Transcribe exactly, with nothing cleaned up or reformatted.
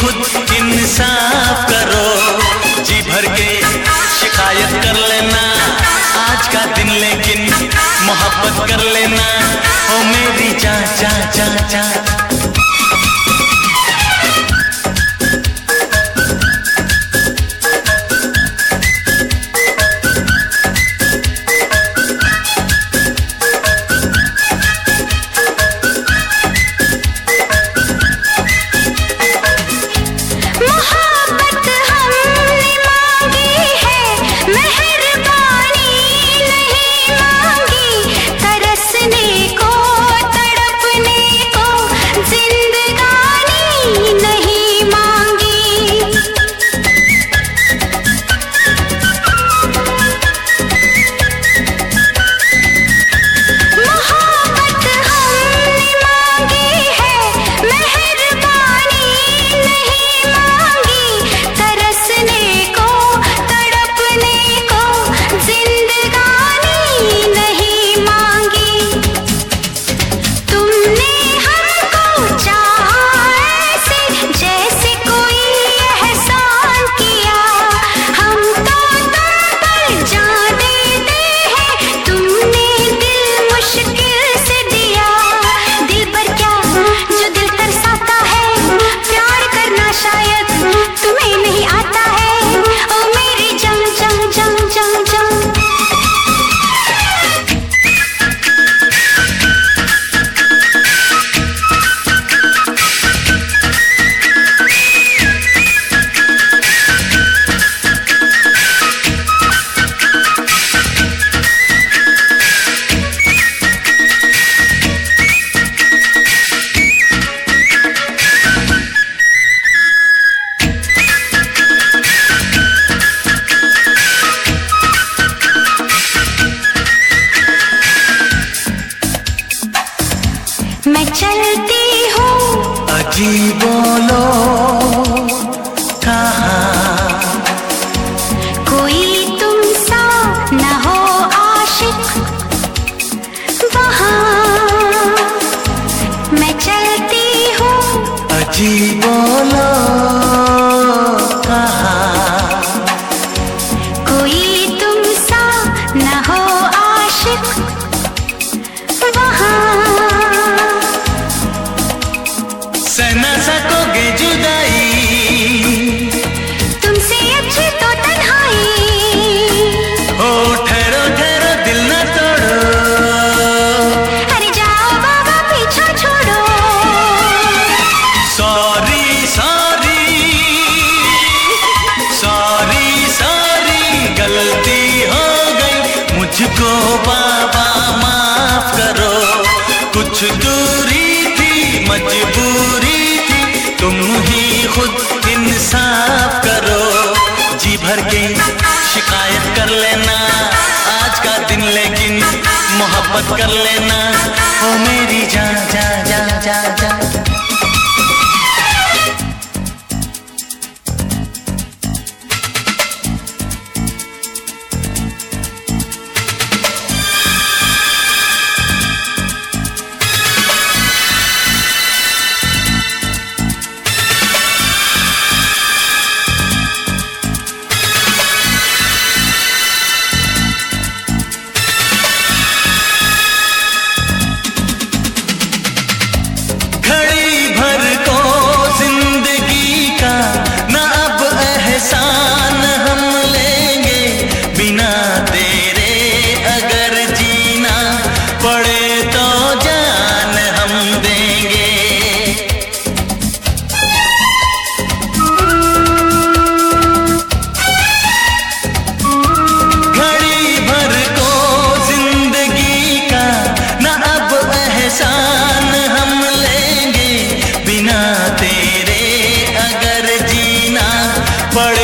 खुद इंसाफ करो, जी भर के शिकायत कर लेना आज का दिन, लेकिन मोहब्बत कर लेना ओ मेरी जान जान जान जान। मैं चलती हूँ अजी बोलो कहाँ, कोई तुम सा न हो आशिक वहाँ। मैं चलती हूँ अजी बोलो कहाँ, कोई तुम सा न हो आशिक वहाँ। सह न सकोगे जुदाई, तुमसे अच्छी तो तन्हाई। ओ ठहरो ठहरो दिल न तोड़ो, अरे जाओ बाबा पीछा छोड़ो। सॉरी सॉरी सॉरी सॉरी गलती हो गई मुझको बाबा माफ करो, कुछ दूरी थी मजबूरी थी, तुम ही खुद इंसाफ करो, जी भर के शिकायत कर लेना आज का दिन, लेकिन मोहब्बत कर लेना ओ मेरी जान जान जान जान जान। पड़े